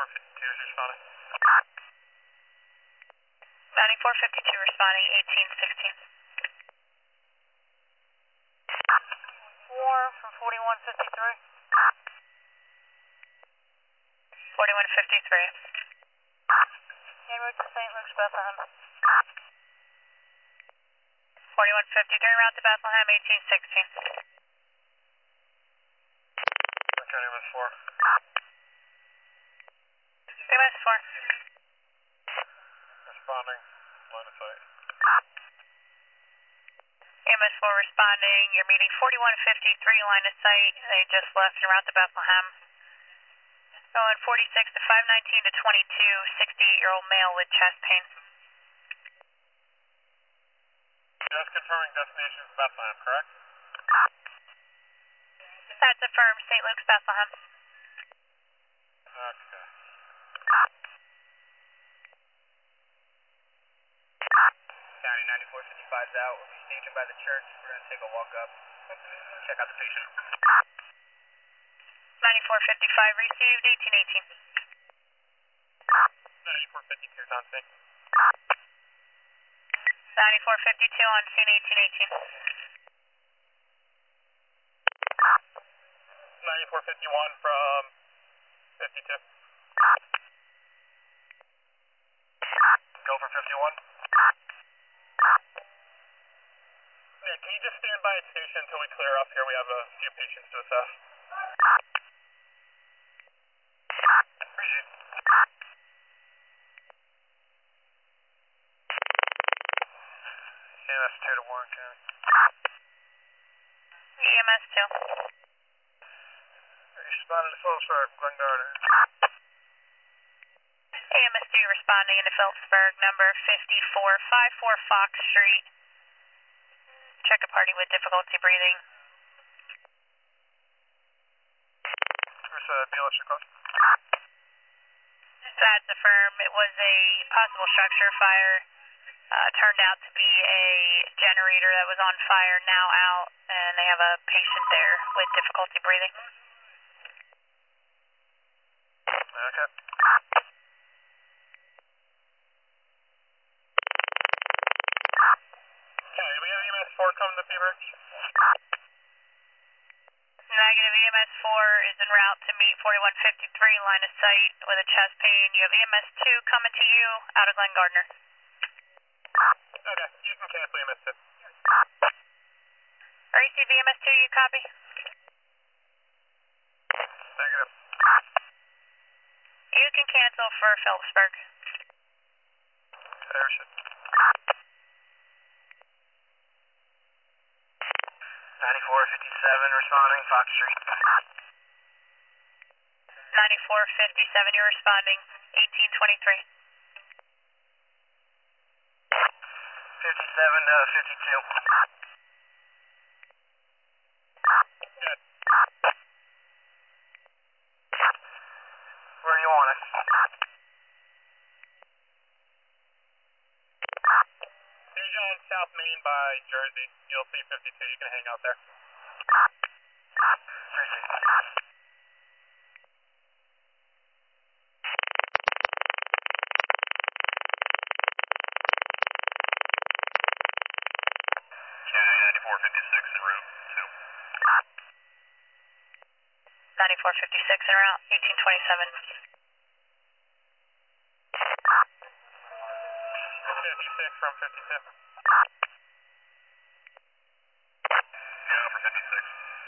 9452 is responding. 9452 responding, 1816. War from 4153. 4153. En route to St. Luke's, Bethlehem. 4153, route to Bethlehem, 1816. County MS4. MS4. Responding, line of sight. MS4 responding, you're meeting 4153, line of sight. They just left en route to Bethlehem. Going 46 to 519 to 22, 68-year-old male with chest pain. Just confirming destination is Bethlehem, correct? That's affirmed, St. Luke's, Bethlehem. Okay. County 9455 is out. We'll be stationed by the church. We're going to take a walk up, check out the patient. 9455 received, 1818. 9452 is on scene. 9452 on scene, 1818. 9451 from 52. Go for 51. Yeah, can you just stand by at station until we clear up here? We have a few patients to assess. Appreciate it. EMS 2 to Warren County. EMS 2. Responding to Phillipsburg, Glen Gardner. EMS 2 responding into Phillipsburg, number 5454 Fox Street. Check a party with difficulty breathing. Where's BLS request? That's affirmed. It was a possible structure fire. Turned out to be a generator that was on fire, now out, and they have a patient there with difficulty breathing. Okay. Okay, we have EMS 4 coming to Beaver. Negative, EMS 4 is en route to meet 4153, line of sight with a chest pain. You have EMS 2 coming to you out of Glen Gardner. Okay, you can cancel EMS 2. Receive EMS 2, you copy? Negative. You can cancel for Phillipsburg. Airship. 9457 responding, Fox Street. 9457, you're responding, 1823. 57 to 52. Good. Where do you want us? Here's you on South Main by Jersey. You'll see 52. You can hang out there. 360. County 9456 en route, 2. 9456 en route, 1827. 56 from 52. Yeah, for 56.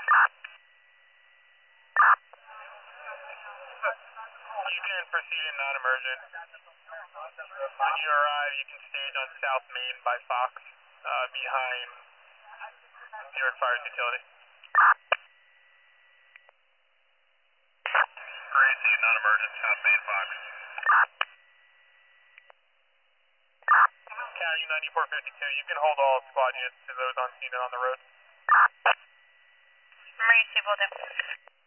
You can proceed in non-emergent. When you arrive, you can stage on South Main by Fox, behind New York Fire's utility. Receive non-emergent, South Main, Fox. County 9452, you can hold all squad units to those on scene and on the road. Receive, will do.